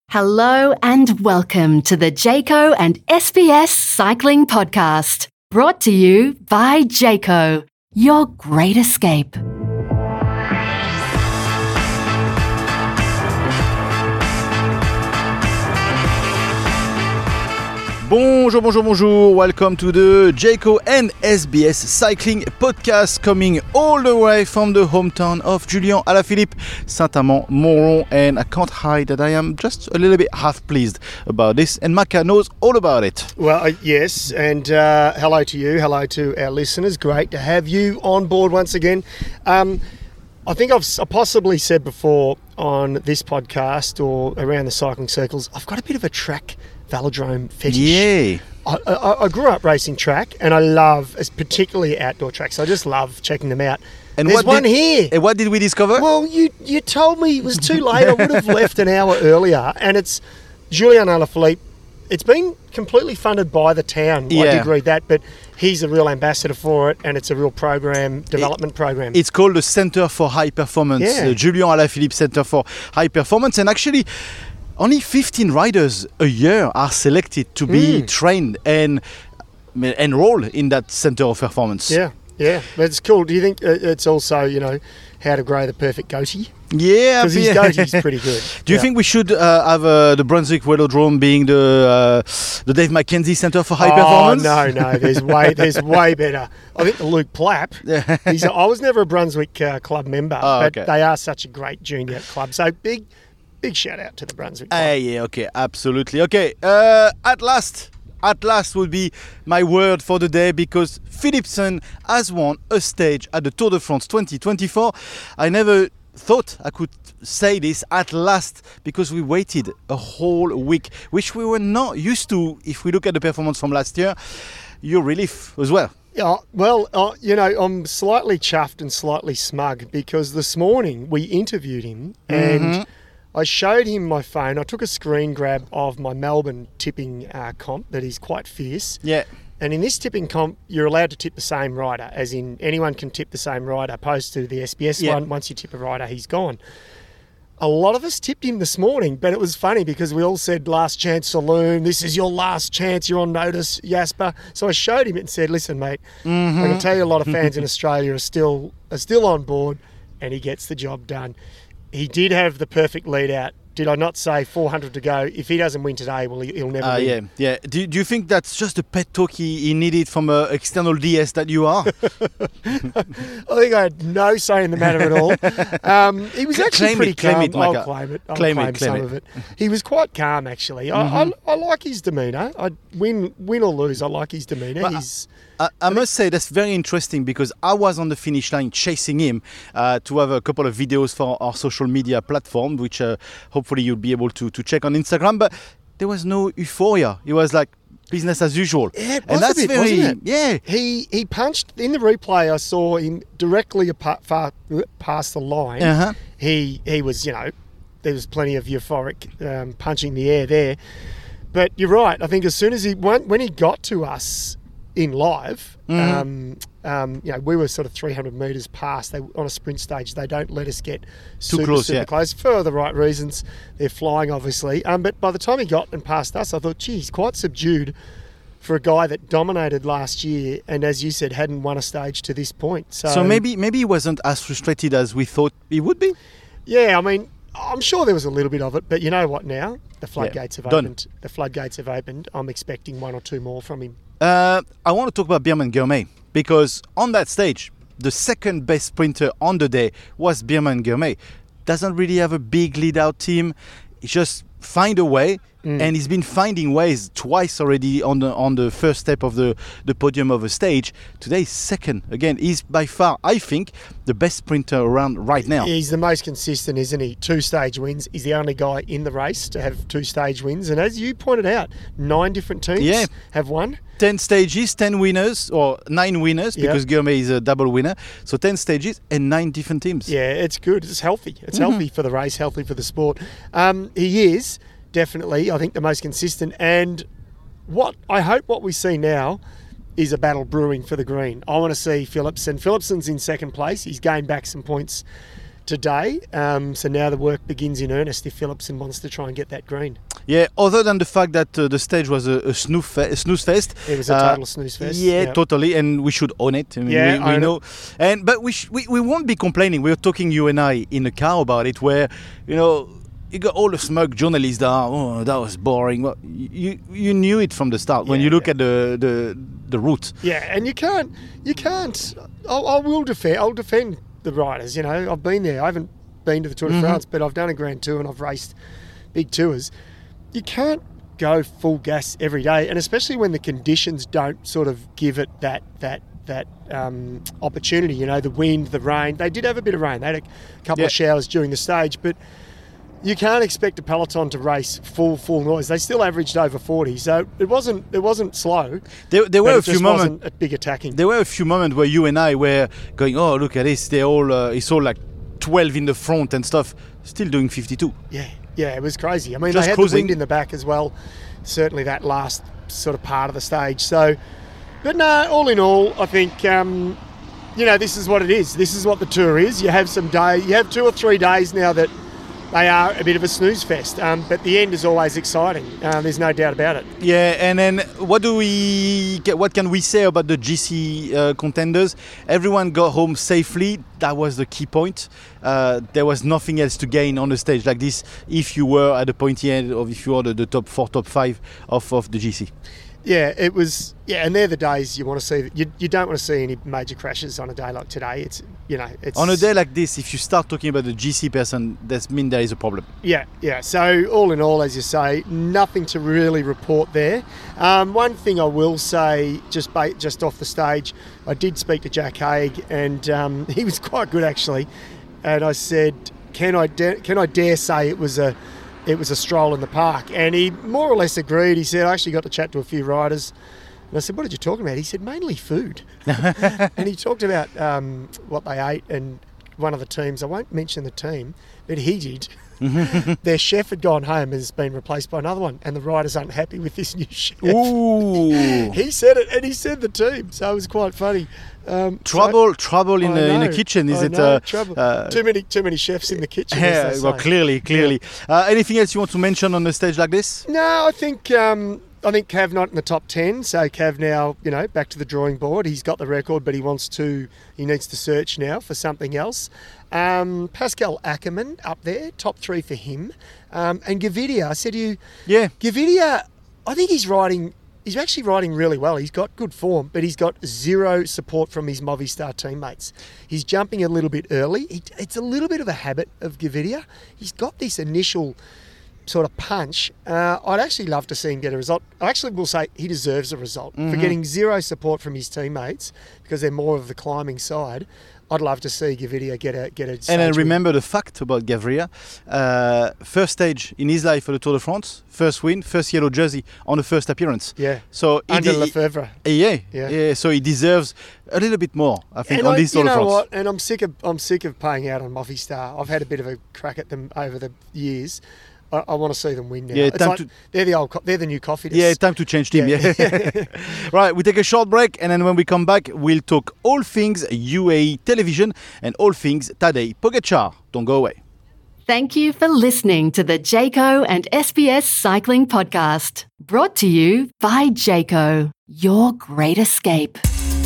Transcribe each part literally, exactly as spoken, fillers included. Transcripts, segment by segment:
Hello and welcome to the Jayco and S B S Cycling Podcast, brought to you by Jayco, your great escape. Bonjour, bonjour, bonjour. Welcome to the Jayco and S B S Cycling Podcast, coming all the way from the hometown of Julien Alaphilippe, Saint-Amand-Montrond, and I can't hide that I am just a little bit half pleased about this, and Maka knows all about it. Well, uh, yes, and uh, hello to you, hello to our listeners. Great to have you on board once again. Um, I think I've s- possibly said before on this podcast or around the cycling circles, I've got a bit of a track velodrome fetish. Yeah. I, I, I grew up racing track, and I love, particularly outdoor tracks. I just love checking them out. And There's what one did, here. And what did we discover? Well, you you told me it was too late. I would have left an hour earlier, and it's Julien Alaphilippe. It's been completely funded by the town. Yeah. I did read that, but he's a real ambassador for it, and it's a real program, development it, program. It's called the Center for High Performance, Yeah. the Julien Alaphilippe Center for High Performance, and actually only fifteen riders a year are selected to be Mm. trained and enrolled in that Center of Performance. Yeah, yeah, that's cool. Do you think uh, it's also, you know, how to grow the perfect goatee? Yeah, Because his yeah. goatee's pretty good. Do you Yeah. think we should uh, have uh, the Brunswick Velodrome being the uh, the Dave McKenzie Center for High oh, Performance? no, no, there's way, there's way better. I think the Luke Plapp. He's a, I was never a Brunswick uh, club member, Oh, but okay. they are such a great junior club. So big, big shout out to the Brunswick club. Uh, yeah, okay, absolutely. Okay, uh, at last, at last would be my word for the day, because Philipsen has won a stage at the Tour de France twenty twenty-four. I never thought I could say this at last, because we waited a whole week, which we were not used to if we look at the performance from last year. Your relief as well. Yeah, well, uh, you know, I'm slightly chuffed and slightly smug, because this morning we interviewed him and Mhm. I showed him my phone. I took a screen grab of my Melbourne tipping uh, comp that is quite fierce. Yeah. And in this tipping comp, you're allowed to tip the same rider, as in anyone can tip the same rider, opposed to the S B S Yeah. one. Once you tip a rider, he's gone. A lot of us tipped him this morning, but it was funny because we all said last chance saloon, this is your last chance, you're on notice, Jasper. So I showed him it and said, listen, mate, Mm-hmm. I can tell you a lot of fans in Australia are still are still on board, and he gets the job done. He did have the perfect lead out. Did I not say four hundred to go? If he doesn't win today, well, he- he'll never Uh, win. yeah, yeah. Do, do you think that's just the pet talk he, he needed from an external D S that you are? I think I had no say in the matter at all. Um, he was Cl- actually claim pretty it, claim calm. it, Micah. I'll claim it. I'll Claim claim, it, claim some it. of it. He was quite calm, actually. I, I, I like his demeanour. I win, win or lose. I like his demeanour. But He's I, I must say that's very interesting, because I was on the finish line chasing him uh, to have a couple of videos for our social media platform, which uh, hopefully you'll be able to, to check on Instagram. But there was no euphoria. It was like business as usual. Yeah, it and was a that's bit, very wasn't it? yeah. he he punched in the replay. I saw him directly apart, far past the line. Uh-huh. He he was, you know, there was plenty of euphoric um, punching the air there. But you're right. I think as soon as he when, when he got to us in live, Mhm. um, um, you know, we were sort of three hundred metres past. They on a sprint stage. They don't let us get super, close, super yeah. close for the right reasons. They're flying, obviously. Um, but by the time he got and past us, I thought, gee, he's quite subdued for a guy that dominated last year and, as you said, hadn't won a stage to this point. So, So maybe maybe he wasn't as frustrated as we thought he would be. yeah, I mean, I'm sure there was a little bit of it, but you know what now? The floodgates have done. opened. The floodgates have opened. I'm expecting one or two more from him. Uh, I want to talk about Bierman Gourmet, because on that stage, the second best sprinter on the day was Bierman Gourmet. Doesn't really have a big lead-out team. He just find a way, Mm. and he's been finding ways twice already on the on the first step of the, the podium of a stage. Today, second. Again, he's by far, I think, the best sprinter around right now. He's the most consistent, isn't he? Two stage wins. He's the only guy in the race to have two stage wins. And as you pointed out, nine different teams Yeah. have won. ten stages, ten winners, or nine winners, Yeah. because Gourmet is a double winner. So ten stages and nine different teams. Yeah, it's good. It's healthy. It's Mhm. healthy for the race, healthy for the sport. Um, he is definitely, I think, the most consistent. And what I hope what we see now is a battle brewing for the green. I want to see Philipsen. Philipsen's in second place. He's gained back some points today. Um, so now the work begins in earnest if Philipsen wants to try and get that green. Yeah, other than the fact that uh, the stage was a, a, snooze, fe- a snooze fest. It was a uh, total snooze fest. Yeah, yeah, totally, and we should own it. I mean, Yeah, we, we own know. it. And but we, sh- we we won't be complaining. We were talking, you and I, in the car about it, where you know you got all the smug journalists that are, oh, that was boring. Well, you you knew it from the start when Yeah, you look yeah. at the the the route. Yeah, and you can't, you can't. I, I will defend. I'll defend the riders. You know, I've been there. I haven't been to the Tour de Mhm. France, but I've done a Grand Tour and I've raced big tours. You can't go full gas every day, and especially when the conditions don't sort of give it that that that um, opportunity. You know, the wind, the rain. They did have a bit of rain. They had a couple Yeah. of showers during the stage, but you can't expect a peloton to race full full noise. They still averaged over forty, so it wasn't it wasn't slow. There, there were but a it few just moments. wasn't a big attacking. There were a few moments where you and I were going, oh, look at this. They're all. Uh, it's all like twelve in the front and stuff. Still doing fifty-two. Yeah, yeah, it was crazy. I mean, Just they had cruising. the wind in the back as well. Certainly that last sort of part of the stage. So, but no, all in all, I think um, you know this is what it is. This is what the tour is. You have some day. You have two or three days now that they are a bit of a snooze fest. Um, but the end is always exciting. Uh, there's no doubt about it. Yeah, and then what do we get? What can we say about the G C uh, contenders? Everyone got home safely. That was the key point. Uh, there was nothing else to gain on a stage like this if you were at the pointy end or if you were the, the top four, top five of, of the G C. Yeah, it was. Yeah, and they're the days you want to see. You, you don't want to see any major crashes on a day like today. It's you know, it's On a day like this, if you start talking about the G C person, that means there is a problem. Yeah, yeah. So all in all, as you say, nothing to really report there. Um, one thing I will say, just ba- just off the stage, I did speak to Jack Haig, and um, he was quite good actually. And I said, "Can I da- can I dare say it was a it was a stroll in the park?" And he more or less agreed. He said, "I actually got to chat to a few riders." And I said, "What did you talk about?" He said, "Mainly food." And he talked about um, what they ate, and one of the teams, I won't mention the team, but he did. Their chef had gone home and has been replaced by another one, and the riders aren't happy with this new chef. Ooh. He said it, and he said the team, so it was quite funny. Um, Trouble, trouble in I the in the know, kitchen. Is I it know, uh, trouble? uh, too many, too many chefs in the kitchen. as Yeah, they well, say. clearly, clearly. Uh, anything else you want to mention on a stage like this? No, I think um, I think Cav not in the top ten. So Cav now, you know, back to the drawing board. He's got the record, but he wants to. He needs to search now for something else. Um, Pascal Ackermann up there, top three for him. Um, and Gavidia, I said to you, Yeah. Gavidia, I think he's riding. He's actually riding really well. He's got good form, but he's got zero support from his Movistar teammates. He's jumping a little bit early. He, it's a little bit of a habit of Gavidia. He's got this initial sort of punch. Uh, I'd actually love to see him get a result. I actually will say he deserves a result Mm-hmm. for getting zero support from his teammates because they're more of the climbing side. I'd love to see Gavidia get a get a. And stage I win. remember the fact about Gaviria. Uh, first stage in his life for the Tour de France, first win, first yellow jersey on the first appearance. Yeah, So he under de- Lefebvre. yeah, Yeah. yeah, So he deserves a little bit more, I think, And on I, this you Tour de know France. what? And I'm sick of I'm sick of paying out on Movistar. I've had a bit of a crack at them over the years. I, I want to see them win now. Yeah, It's time like, to- they're the old. Co- they're the new coffee. Yeah, time to change team. Yeah. Yeah. Right, we take a short break, and then when we come back, we'll talk all things U A E television and all things Tadej Pogačar. Don't go away. Thank you for listening to the Jayco and S B S Cycling Podcast. Brought to you by Jayco, your great escape.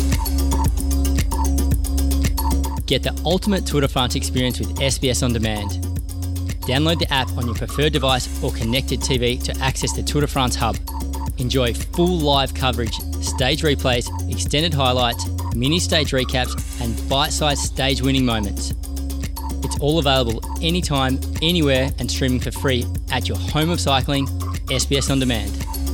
Get the ultimate Tour de France experience with S B S On Demand. Download the app on your preferred device or connected T V to access the Tour de France hub. Enjoy full live coverage, stage replays, extended highlights, mini stage recaps, and bite-sized stage-winning moments. It's all available anytime, anywhere, and streaming for free at your home of cycling, S B S On Demand.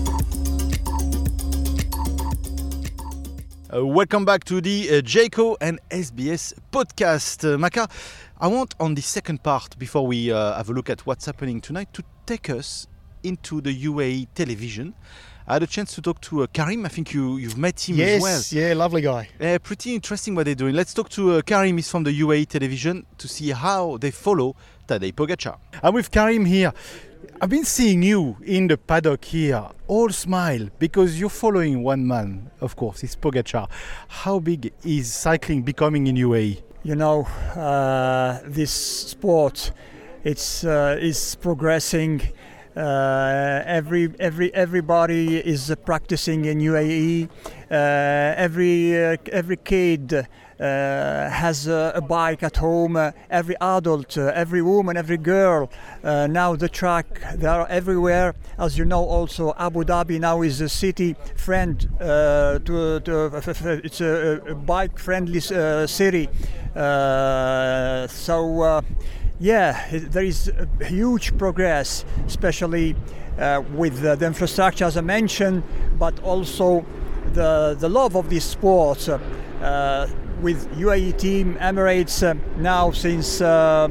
Uh, welcome back to the uh, Jayco and S B S podcast. Uh, Maka, I want on the second part, before we uh, have a look at what's happening tonight, to take us into the U A E television. I had a chance to talk to uh, Karim. I think you, you've met him yes, as well. yeah, lovely guy. Uh, pretty interesting what they're doing. Let's talk to uh, Karim. He's from the U A E television to see how they follow Tadej Pogačar. I'm with Karim here. I've been seeing you in the paddock here, all smile, because you're following one man, of course, it's Pogačar. How big is cycling becoming in U A E? you know, uh, this sport, it's uh, is progressing. Uh, every every everybody is uh, practicing in U A E. Uh, every uh, every kid uh, has a, a bike at home. Uh, every adult, uh, every woman, every girl. Uh, now the track, they are everywhere. As you know, also Abu Dhabi now is a city friend. Uh, to, to it's a, a bike-friendly uh, city. Uh, so. Uh, Yeah, there is a huge progress, especially uh, with uh, the infrastructure, as I mentioned, but also the the love of this sport. Uh, uh, with U A E team Emirates uh, now since uh,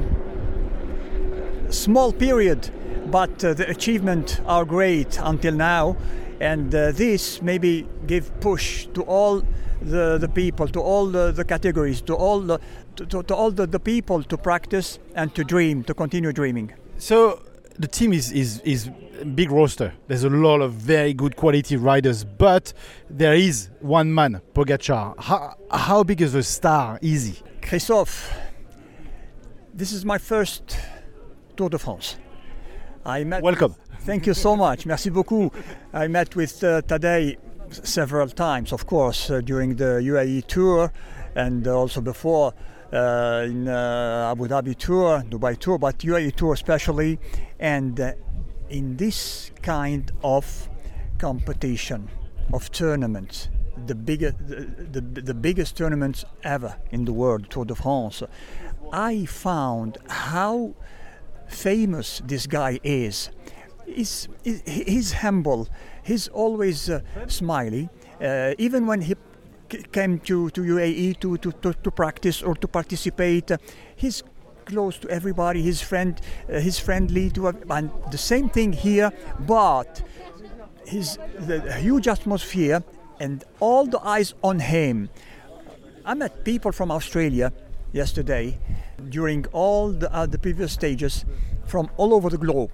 small period, but uh, the achievements are great until now, and uh, this maybe give push to all the the people, to all the, the categories, to all the To, to all the, the people to practice and to dream, to continue dreaming. So the team is, is, is a big roster. There's a lot of very good quality riders, but there is one man, Pogačar. How, how big is a star is he? Christophe, this is my first Tour de France. I met Welcome. With, thank you so much. Merci beaucoup. I met with uh, Tadej several times, of course, uh, during the U A E tour and also before. Uh, in uh, Abu Dhabi tour, Dubai tour, but U A E tour especially, and uh, in this kind of competition, of tournaments, the biggest, the, the, the biggest tournaments ever in the world, Tour de France, I found how famous this guy is. He's, he's humble, he's always uh, smiley, uh, even when he came to, to U A E to, to, to, to practice or to participate. Uh, he's close to everybody, he's, friend, uh, he's friendly to, uh, and the same thing here, but his the huge atmosphere and all the eyes on him. I met people from Australia yesterday during all the, uh, the previous stages from all over the globe,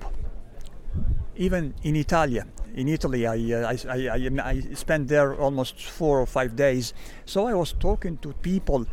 even in Italy. In Italy, I, uh, I, I, I spent there almost four or five days. So I was talking to people.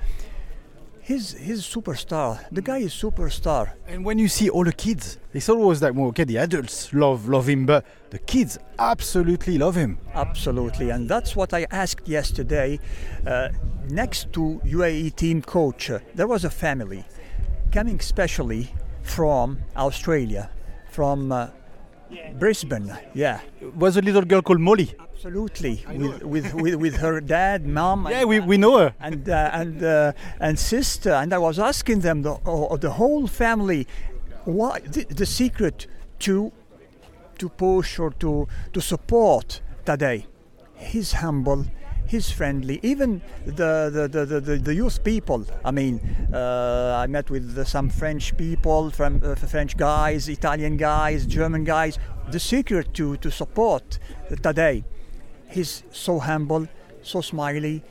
He's, he's a superstar. The guy is superstar. And when you see all the kids, it's always like, well, okay, the adults love love him, but the kids absolutely love him. Absolutely, and that's what I asked yesterday. Uh, next to U A E team coach, uh, there was a family coming specially from Australia, from uh, Brisbane, yeah. It was a little girl called Molly. Absolutely, with, with, with with her dad, mom. Yeah, and, we, we know her. And uh, and uh, and sister. And I was asking them, the uh, the whole family, what the, the secret to to push or to to support Tadej. He's humble. He's friendly. Even the the, the, the, the youth people. I mean, uh, I met with uh, some French people, from uh, French guys, Italian guys, German guys. The secret to, to support Tadej. He's so humble, so smiley.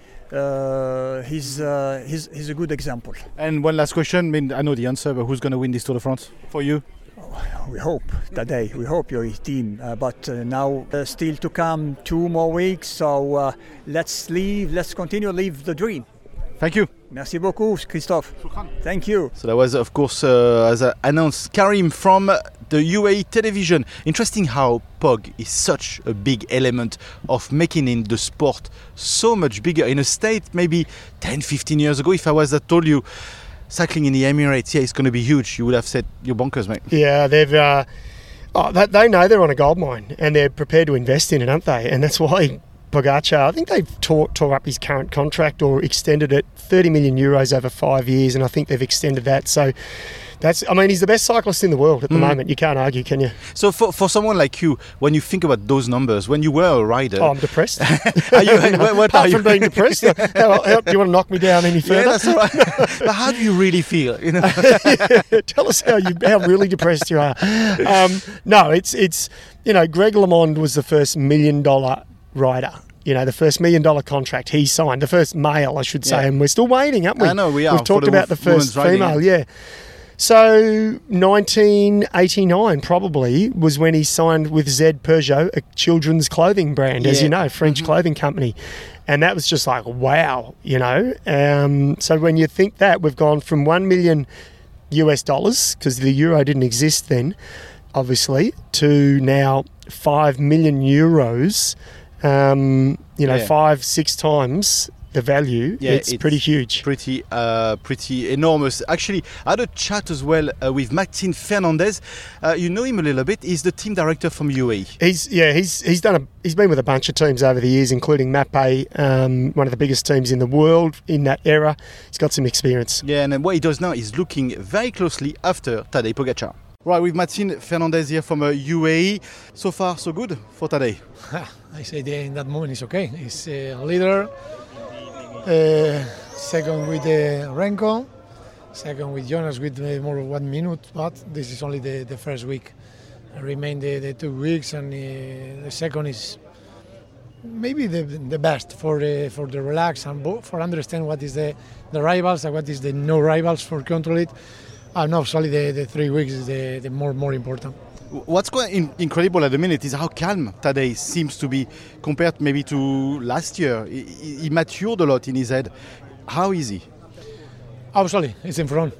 Uh, he's, uh, he's he's a good example. And one last question. I mean, I know the answer, but who's going to win this Tour de France for you? We hope Tadej, we hope your team, uh, but uh, now uh, still to come two more weeks, so uh, let's leave, let's continue to live the dream. Thank you. Merci beaucoup, Christophe. Thank you. So that was, of course, uh, as I announced, Karim from the U A E television. Interesting how Pog is such a big element of making in the sport so much bigger. In a state maybe ten, fifteen years ago, if I was that told you, cycling in the Emirates, yeah, it's going to be huge, you would have said, you're bonkers, mate. Yeah, they've uh, oh, they, they know they're on a gold mine and they're prepared to invest in it, aren't they? And that's why Pogačar, I think they've tore, tore up his current contract or extended it, thirty million euros over five years, and I think they've extended that. So that's, I mean, he's the best cyclist in the world at the mm. moment. You can't argue, can you? So for, for someone like you, when you think about those numbers, when you were a rider... Oh, I'm depressed. Are you, what, what Apart are from you? being depressed, how, how, do you want to knock me down any further? Yeah, that's all right. But how do you really feel? You know? Yeah, tell us how you how really depressed you are. Um, no, it's, it's, you know, Greg LeMond was the first million dollar rider. You know, the first million dollar contract he signed, the first male, I should say, yeah. And we're still waiting, aren't we? I know, we are. We've talked the about the first female, riding. yeah. So nineteen eighty-nine probably was when he signed with Z Peugeot, a children's clothing brand, as Yeah. you know, French Mhm. clothing company. And that was just like, wow, you know. Um, so when you think that, we've gone from one million U S dollars, because the euro didn't exist then, obviously, to now five million euros, um, you know, Yeah. five, six times the value. Yeah, it's, it's pretty huge. Pretty, uh, pretty enormous. Actually, I had a chat as well uh, with Martin Fernandez. Uh, you know him a little bit. He's the team director from U A E. He's yeah he's he's done a he's been with a bunch of teams over the years, including Mapei, um, one of the biggest teams in the world in that era. He's got some experience. Yeah, and then what he does now is looking very closely after Tadej Pogacar. Right, with Martin Fernandez here from uh, U A E. So far, so good for Tadej. I say that in that moment it's okay. He's a leader. Uh, second with uh, Renko. Second with Jonas with uh, more than one minute. But this is only the, the first week. Remain the, the two weeks, and uh, the second is maybe the the best for the for the relax and bo- for understand what is the the rivals and what is the no rivals for control it. And obviously the, the three weeks is the, the more more important. What's quite in- incredible at the minute is how calm Tadej seems to be compared maybe to last year. He, he he matured a lot in his head. How is he? Absolutely, it's in front.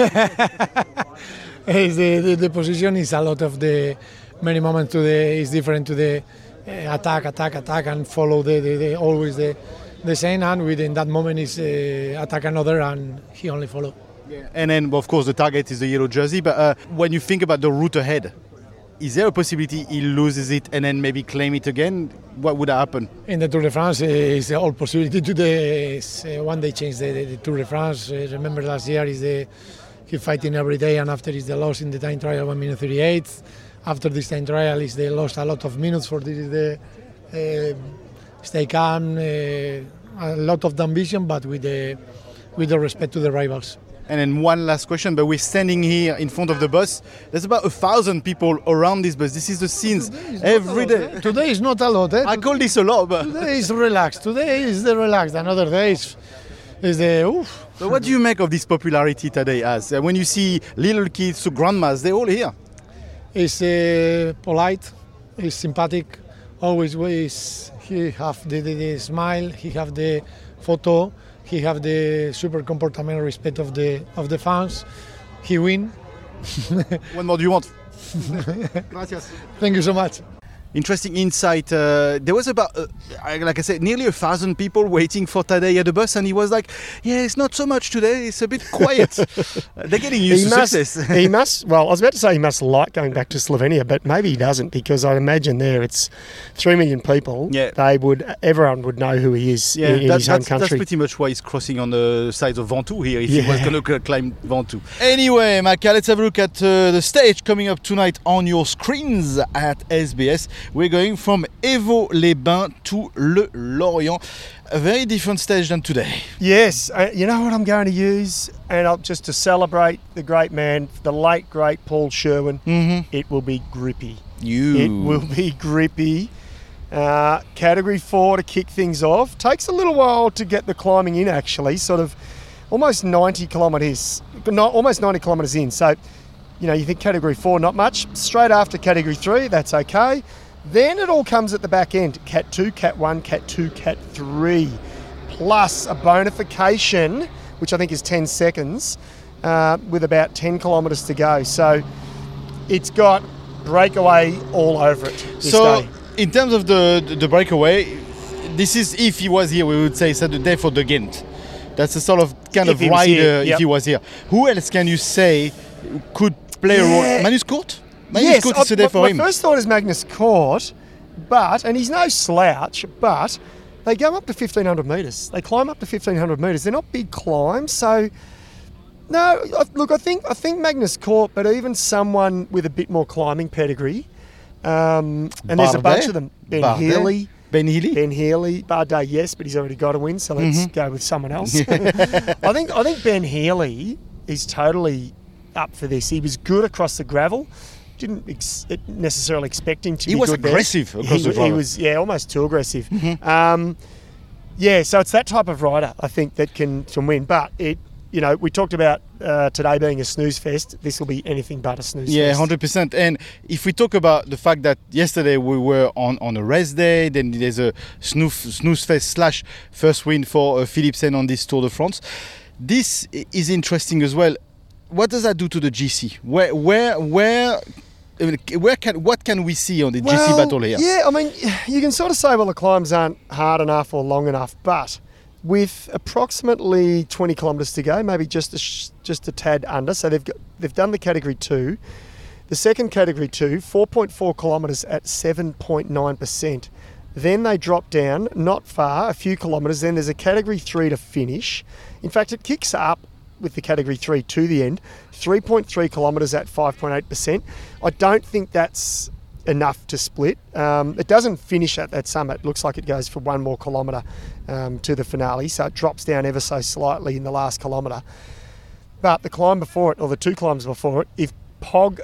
It's the, the, the position is a lot of the many moments to the is different to the uh, attack, attack, attack, and follow the, the, the always the the same. And within that moment is uh, attack another, and he only follow. And then, of course, the target is the yellow jersey. But uh, when you think about the route ahead, is there a possibility he loses it and then maybe claim it again? What would happen? In the Tour de France, uh, is the all possibility to the is, uh, one day change the, the, the Tour de France. Uh, remember last year is the he fighting every day, and after is the loss in the time trial one minute thirty-eight. After this time trial is they lost a lot of minutes. For this is the uh, stay calm, uh, a lot of ambition, but with the with the respect to the rivals. And then one last question, but we're standing here in front of the bus. There's about a thousand people around this bus. This is the scenes every day. Today is not a lot. Eh? I call this a lot, but Today is relaxed. Today is the relaxed. Another day is, is the oof. but what do you make of this popularity today as? Uh, when you see little kids to grandmas, they're all here. Is uh, polite, is sympathetic, always ways he have the, the, the smile, he have the photo, he have the super comportamental respect of the of the fans. He win. What more do you want? Gracias. Thank you so much. Interesting insight. Uh, there was about, uh, like I said, nearly a thousand people waiting for Tadej at the bus, and he was like, "Yeah, it's not so much today. It's a bit quiet." Uh, They're getting used He to must, success. he must, well, I was about to say he must like going back to Slovenia, but maybe he doesn't, because I imagine there it's three million people. Yeah. They would, everyone would know who he is Yeah, in, in that- his home that's, that's country. pretty much why he's crossing on the sides of Ventoux here if Yeah. he was going to climb Ventoux. Anyway, Maka, let's have a look at uh, the stage coming up tonight on your screens at S B S. We're going from Évaux-les-Bains to Le Lorient. A very different stage than today. Yes, uh, you know what I'm going to use, and I'll, just to celebrate the great man, the late great Paul Sherwin. Mm-hmm. It will be grippy. You. It will be grippy. Uh, category four to kick things off. Takes a little while to get the climbing in, actually. Sort of almost ninety kilometres, not almost ninety kilometres in. So, you know, you think category four, not much. Straight after category three, that's okay. Then it all comes at the back end. Cat two, Cat one, Cat two, Cat three. Plus a bonification, which I think is ten seconds, uh, with about ten kilometres to go. So it's got breakaway all over it this So, day. in terms of the, the the breakaway, this is, if he was here, we would say it's the day for the Ghent. That's a sort of kind If of he was rider here, if yep. he was here. Who else can you say could play a Yeah. role? Magnus Cort? Magnus Yes, Cort I- is today my, for my him. first thought is Magnus Cort, but, and he's no slouch, but they go up to fifteen hundred metres. They climb up to fifteen hundred metres. They're not big climbs, so no. I- Look, I think I think Magnus Cort, but even someone with a bit more climbing pedigree. Um, and there's a Bardet? bunch of them. Ben Bardet? Healy. Ben Healy? Ben Healy, Bardet, yes, but he's already got a win, so let's Mm-hmm. go with someone else. I think I think Ben Healy is totally up for this. He was good across the gravel. Didn't ex- necessarily expect him to He be was good there. aggressive across he, the He gravel. was, yeah, almost too aggressive. Um, yeah, so it's that type of rider, I think, that can, can win. But it, you know, we talked about uh, today being a snooze fest, this will be anything but a snooze Yeah, fest. one hundred percent. And if we talk about the fact that yesterday we were on, on a rest day, then there's a snooze, snooze fest slash first win for uh, Philipsen on this Tour de France. This is interesting as well. What does that do to the G C? Where, where, where, where can, what can we see on the well, G C battle here? Yeah, I mean, you can sort of say, well, the climbs aren't hard enough or long enough, but with approximately twenty kilometres to go, maybe just a sh- just a tad under, so they've got, they've done the category two. The second category two, four point four kilometres at seven point nine percent. Then they drop down, not far, a few kilometres. Then there's a category three to finish. In fact, it kicks up with the category three to the end, three point three kilometres at five point eight percent. I don't think that's enough to split. Um, it doesn't finish at that summit. It looks like it goes for one more kilometre um, to the finale, so it drops down ever so slightly in the last kilometre. But the climb before it, or the two climbs before it, if Pog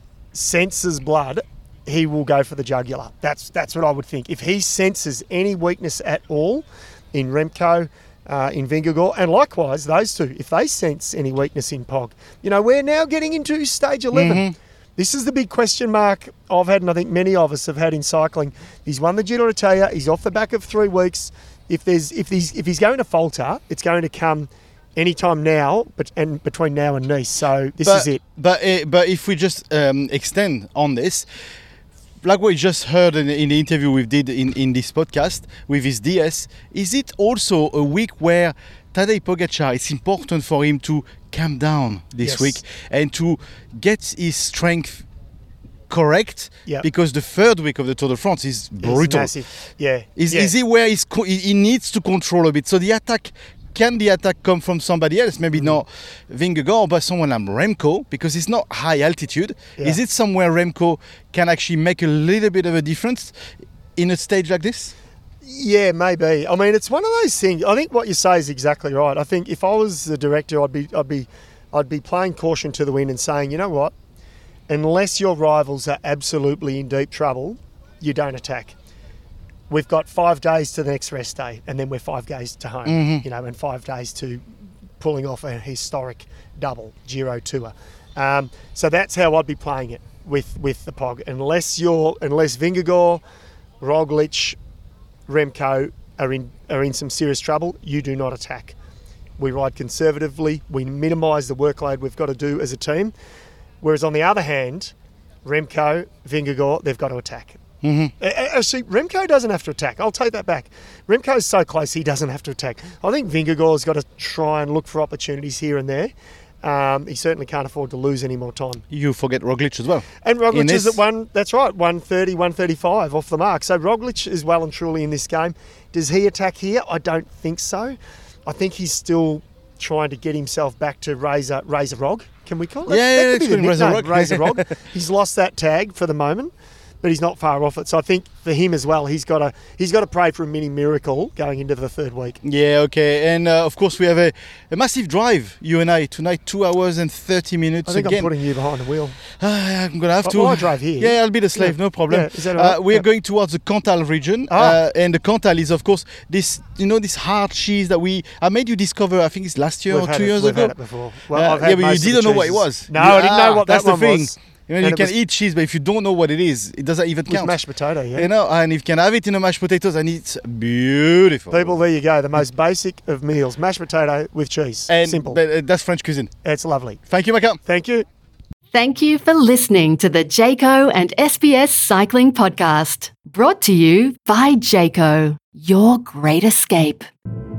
senses blood, he will go for the jugular. That's that's what I would think. If he senses any weakness at all in Remco, uh, in Vingegaard, and likewise those two, if they sense any weakness in Pog, you know, we're now getting into stage eleven. Mm-hmm. This is the big question mark I've had, and I think many of us have had in cycling. He's won the Giro d'Italia. He's off the back of three weeks. If there's if he's if he's going to falter, it's going to come anytime now, but and between now and Nice. So this but, is it. But uh, but if we just um, extend on this, like we just heard in, in the interview we did in, in this podcast with his D S, is it also a week where Tadej Pogačar, it's important for him to calm down this yes. week and to get his strength correct? Yep. Because the third week of the Tour de France is brutal. It's massive. Yeah. Is, yeah. is he where he's co- he needs to control a bit? So the attack, can the attack come from somebody else? Maybe mm. not Vingegaard, but someone like Remco, because it's not high altitude. Yeah. Is it somewhere Remco can actually make a little bit of a difference in a stage like this? Yeah, maybe. I mean, it's one of those things. I think what you say is exactly right. I think if I was the director, I'd be, I'd be, I'd be playing caution to the wind and saying, you know what, unless your rivals are absolutely in deep trouble, you don't attack. We've got five days to the next rest day, and then we're five days to home. Mm-hmm. You know, and five days to pulling off a historic double Giro Tour. Um, so that's how I'd be playing it with with the Pog. Unless you're, unless Vingegaard, Roglic, Remco are in are in some serious trouble, you do not attack. We ride conservatively. We minimise the workload we've got to do as a team. Whereas on the other hand, Remco, Vingegaard, they've got to attack. Mm-hmm. Actually, Remco doesn't have to attack. I'll take that back. Remco's so close, he doesn't have to attack. I think Vingegaard's got to try and look for opportunities here and there. Um, he certainly can't afford to lose any more time. You forget Roglic as well. And Roglic is at one, that's right, one thirty, one thirty-five off the mark. So Roglic is well and truly in this game. Does he attack here? I don't think so. I think he's still trying to get himself back to Razor Razor Rog. Can we call it? Yeah, that yeah, could be the nickname, Razor Rog. Razor Rog. He's lost that tag for the moment, but he's not far off it. So I think for him as well, he's got to he's got to pray for a mini miracle going into the third week. Yeah, okay. And uh, of course we have a, a massive drive, you and I, tonight, two hours and thirty minutes I think again. I'm putting you behind the wheel. Uh, I'm going to have well, to. Well, I drive here. Yeah, I'll be the slave, yeah. no problem. Yeah, is that all right? uh, we're yeah. going towards the Cantal region. Ah. Uh, and the Cantal is, of course, this, you know, this hard cheese that we, I made you discover, I think it's last year we've or two it, years we've ago. Had it before. Well, uh, I've had yeah, but most you of the didn't know what it cheeses. was. No, you, I didn't know what that's that one the thing. was. You know, you And can was, eat cheese, but if you don't know what it is, it doesn't even count. Mashed potato, yeah. You know, and if you can have it in a mashed potatoes, and it's beautiful. People, there you go. The most basic of meals: mashed potato with cheese. And simple. But, uh, that's French cuisine. It's lovely. Thank you, Maka. Thank you. Thank you for listening to the Jayco and S B S Cycling Podcast, brought to you by Jayco, your great escape.